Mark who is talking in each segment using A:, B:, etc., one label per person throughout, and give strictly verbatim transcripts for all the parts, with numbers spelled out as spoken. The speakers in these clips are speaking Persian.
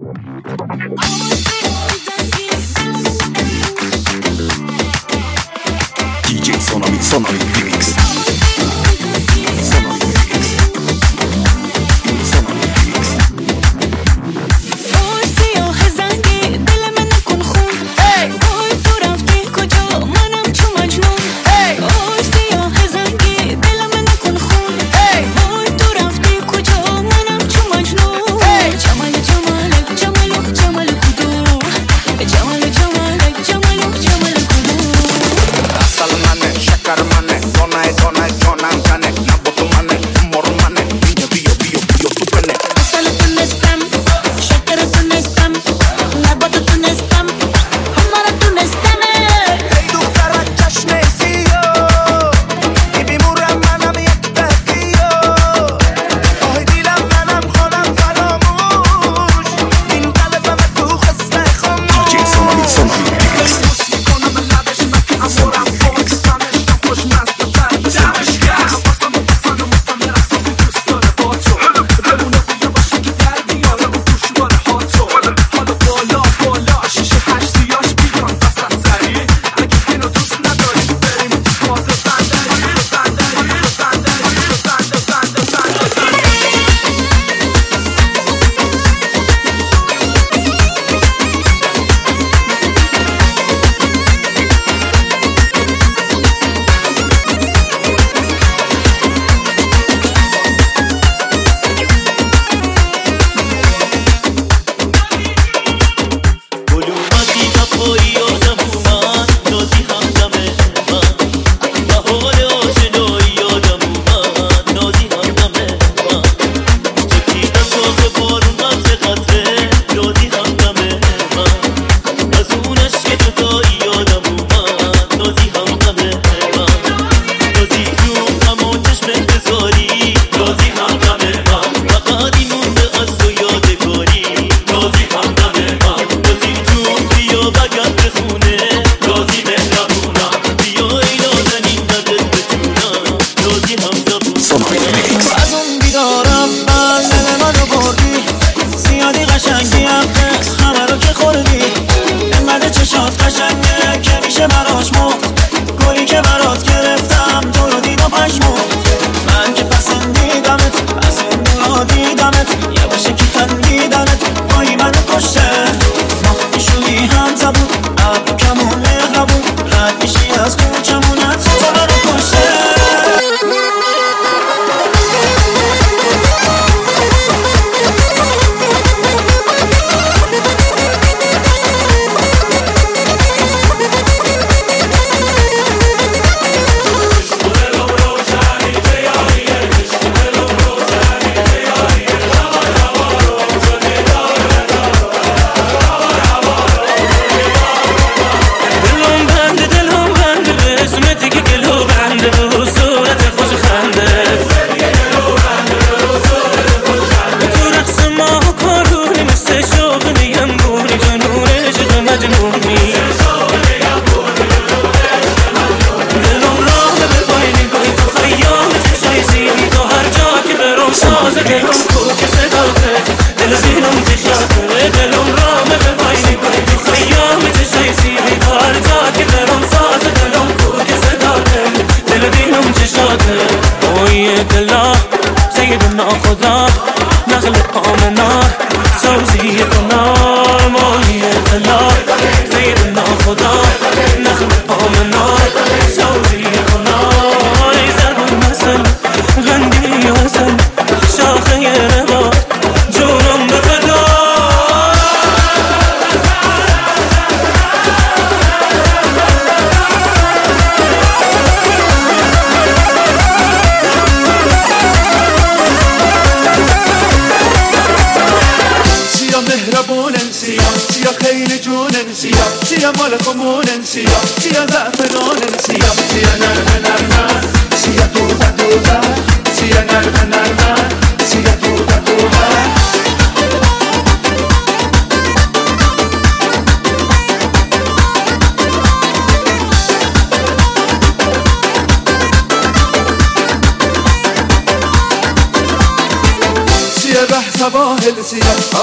A: سواحل سیاه هوا دخت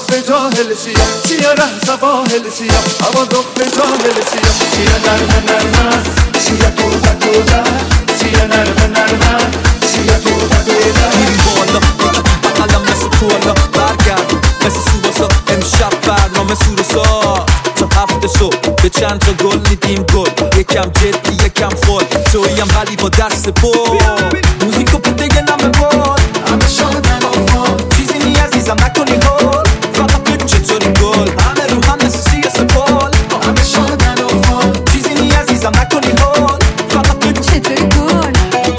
A: دخمه جاهل سیاه سیاه ره سواحل سیاه اما دخمه جاهل سیاه سیاه نرمه نرمه سیاه توده توده سیاه نرمه نرمه سیاه توده توده
B: این بالا بقلم مثل کولا برگرد مثل سوباسا امشب برنامه سورسا تا هفته صبح به چند تا گل میدیم گل یکم جدی یکم فول توییم ولی با دست پر موزیکو بده نمه بال همه شادن آفان چیزی نی عزیزم نکنی گل فقط بگو چطوری گل همه رو هم مثل سیاه سپال همه شادن آفان چیزی نی عزیزم نکنی گل فقط بگو
C: چطوری گل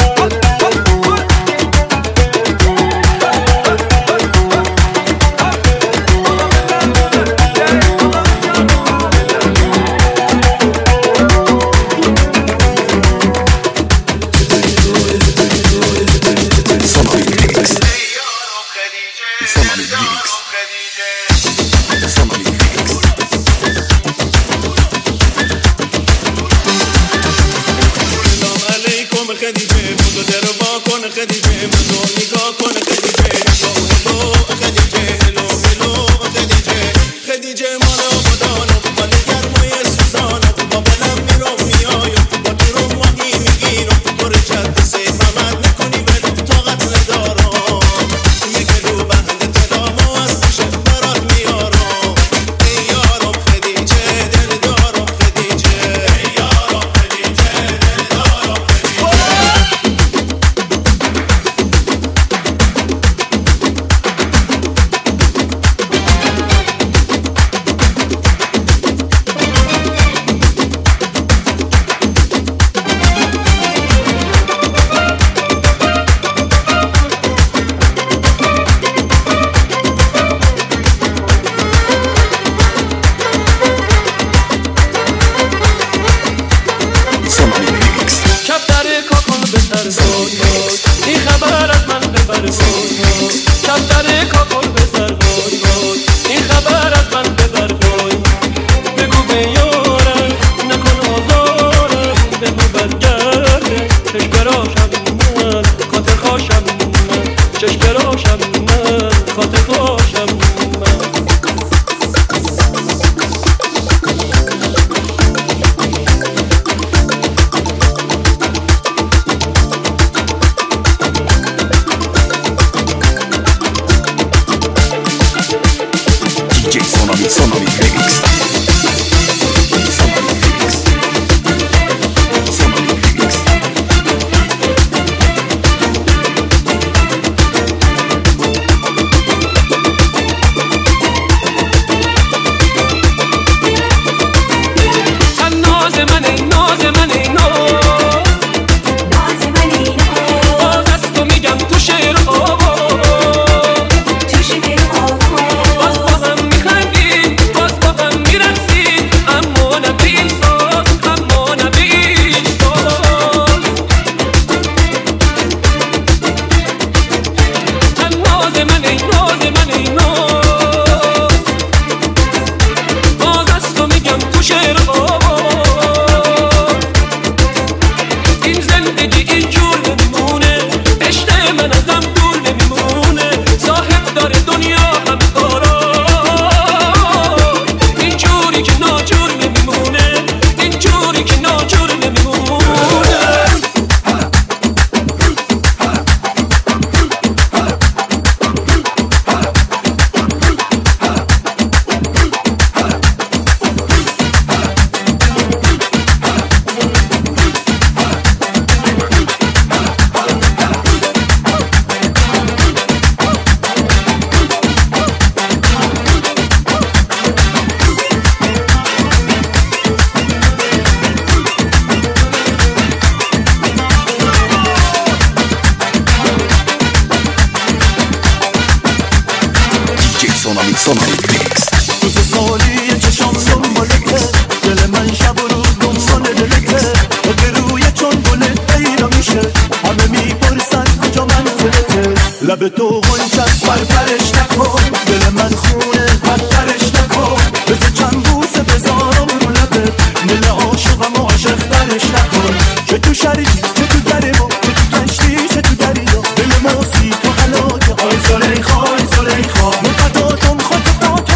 A: لب تو غنچست برپرش نکن دل من خونه بدترش نکن بذار چند بوسه بذارم رو لبت دل عاشقم و عاشق درش نکن چه تو شریک چه تو درمو چه تو کشتی چه تو دریا دل ما سی تو حلاکه آی زلیخا آی زلیخا مقداتم خود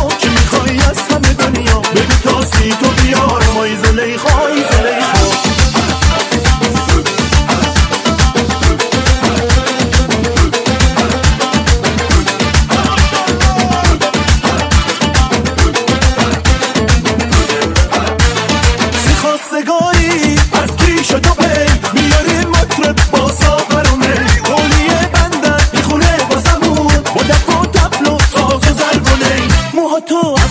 A: تو